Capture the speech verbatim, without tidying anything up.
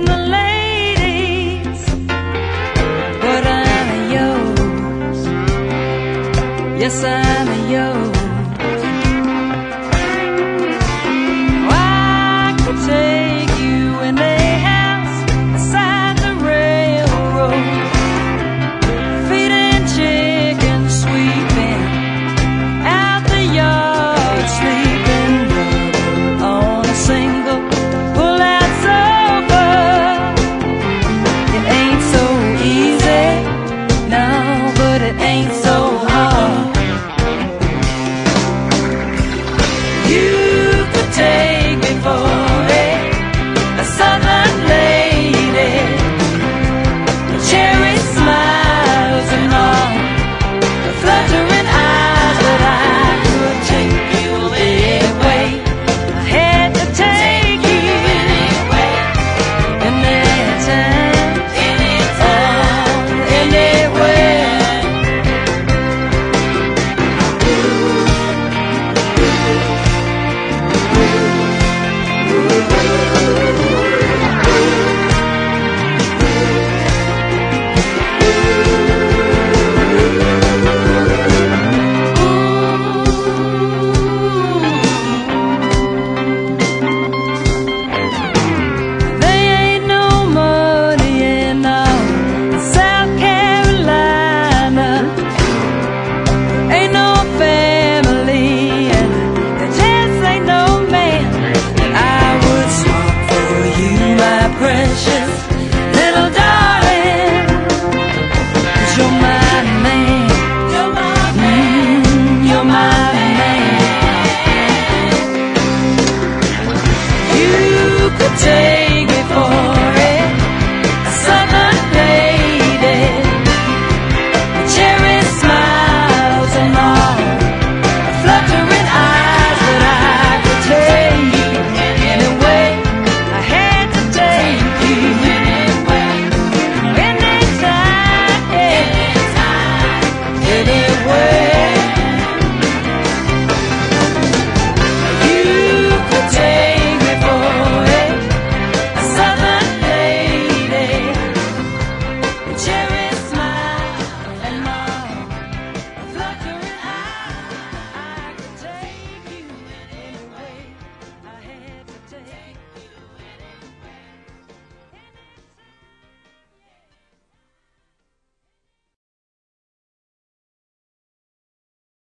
and the ladies, but I'm yours. Yes, I'm yours. I could take you in a house beside the railroad, feeding chickens, sweeping out the yard, sleeping on a single pull-out sofa. It ain't so easy, no, but it ain't so hard. You could take me for a, a southern lady, cherry smiles and all, the fluttering eyes, but I could take you anyway. I had to take you anyway, anytime, anytime, anywhere. Precious little darling, 'cause you're my man, you're my man, mm, you're my man. You could take me for it, a southern lady, cherry smiles and all, fluttering eyes, but I could take you anyway. I had to take you anyway, anytime, anytime, anytime.